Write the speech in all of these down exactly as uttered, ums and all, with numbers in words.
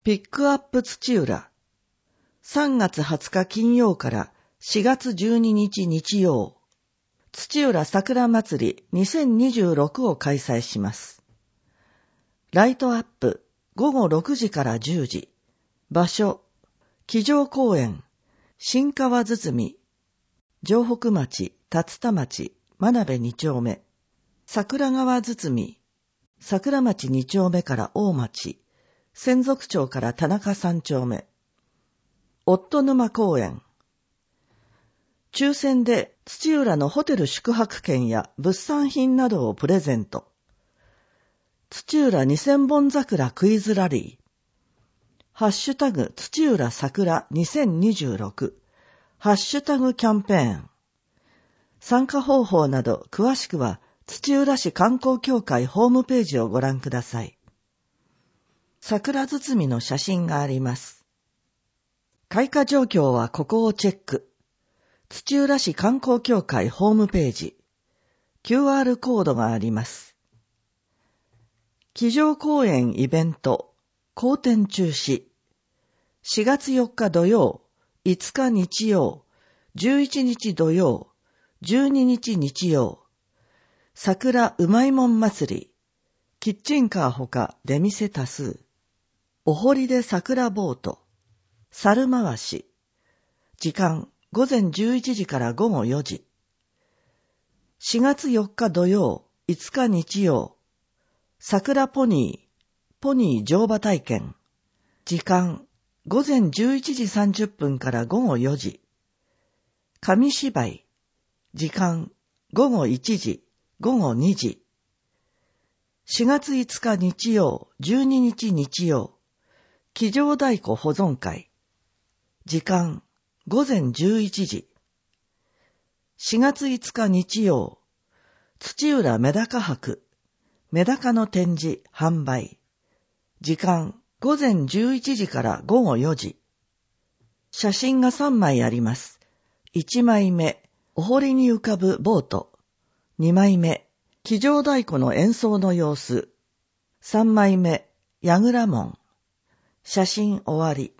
ピックアップ土浦。さんがつはつか金曜からしがつじゅうににち日曜。土浦桜祭りにせんにじゅうろくを開催します。ライトアップごごろくじからじゅうじ。場所、騎乗公園、新川堤、城北町、竜田町、真鍋に丁目、桜川堤、桜町に丁目から大町、千束町から田中三丁目、夫沼公園。抽選で土浦のホテル宿泊券や物産品などをプレゼント。土浦にせんぼん桜クイズラリー。ハッシュタグ土浦桜にせんにじゅうろく。ハッシュタグキャンペーン。参加方法など詳しくは土浦市観光協会ホームページをご覧ください。桜堤の写真があります。開花状況はここをチェック。土浦市観光協会ホームページ。キューアール コードがあります。騎乗公園イベント、公展中止。しがつよっか土曜、いつか日曜、じゅういちにち土曜、じゅうににち日曜。桜うまいもん祭り。キッチンカーほか出店多数。お堀で桜ボート。猿回し。時間ごぜんじゅういちじからごごよじ。しがつよっか土曜、いつか日曜。桜ポニー、ポニー乗馬体験。時間ごぜんじゅういちじさんじゅっぷんからごごよじ。紙芝居。時間ごごいちじ、ごごにじ。しがついつか日曜、じゅうににち日曜。騎乗太鼓保存会。時間ごぜんじゅういちじ。しがついつか日曜。土浦メダカ博。メダカの展示、販売。時間ごぜんじゅういちじからごごよじ。写真がさんまいあります。いちまいめ、お堀に浮かぶボート。にまいめ、騎乗太鼓の演奏の様子。さんまいめ、矢倉門。写真終わり。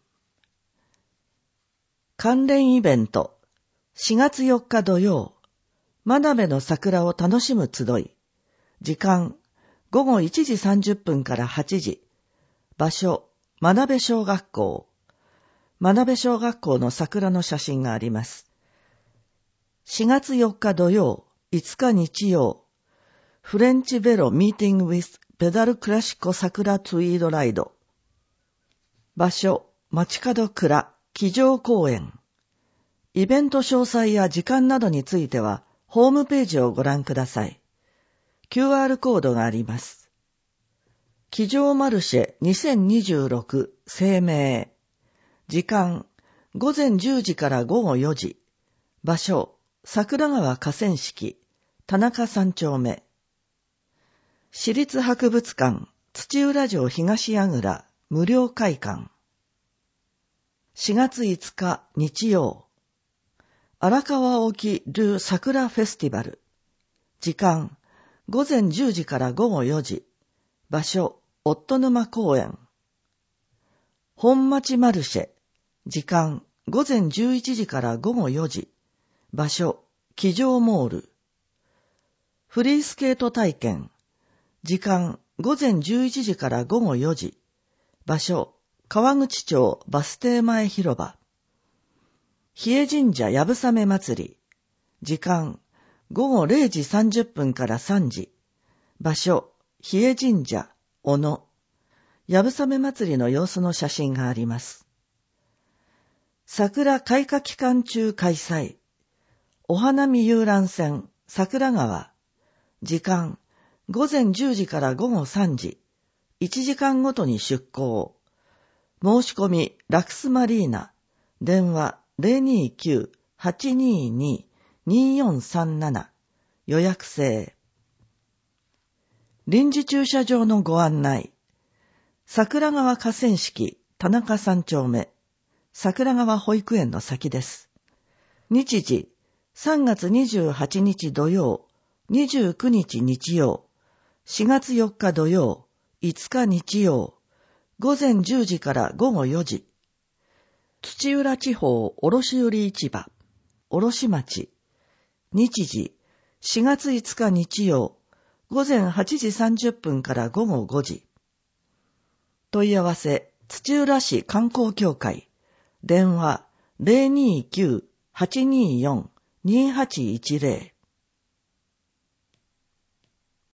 関連イベント。しがつよっか土曜。真鍋の桜を楽しむ集い。時間、ごごいちじさんじゅっぷんからはちじ。場所、真鍋小学校。真鍋小学校の桜の写真があります。しがつよっか土曜、いつか日曜。フレンチベロミーティングウィスペダルクラシコ桜ツイードライド。場所、町角倉、騎乗公園。イベント詳細や時間などについては、ホームページをご覧ください。キューアール コードがあります。騎乗マルシェにせんにじゅうろく声明。時間、ごぜんじゅうじからごごよじ。場所、桜川河川敷、田中三丁目。市立博物館、土浦城東櫓、無料開館。しがついつか日曜。荒川沖ル桜フェスティバル。時間、ごぜんじゅうじからごごよじ。場所、夫沼公園。本町マルシェ。時間、ごぜんじゅういちじからごごよじ。場所、騎乗モール。フリースケート体験。時間、ごぜんじゅういちじからごごよじ。場所、川口町バス停前広場。日枝神社やぶさめ祭り。時間、ごごれいじさんじゅっぷんからさんじ。場所、日枝神社、小野。やぶさめ祭りの様子の写真があります。桜開花期間中開催。お花見遊覧船、桜川。時間、ごぜんじゅうじからごごさんじ。いちじかんごとに出港。申し込み、ラクスマリーナ。電話、ゼロにきゅう はちにーにー にーよんさんなな。予約制。臨時駐車場のご案内。桜川河川敷、田中三丁目。桜川保育園の先です。日時、さんがつにじゅうはちにち土曜、にじゅうくにち日曜、しがつよっか土曜、いつか日曜、 午前じゅうじから午後よじ。土浦地方卸売市場、卸町、日時、しがついつか日曜、午前はちじさんじゅっぷんから午後ごじ。問い合わせ、土浦市観光協会、電話 ゼロにーきゅう はちにーよん にーはちいちゼロ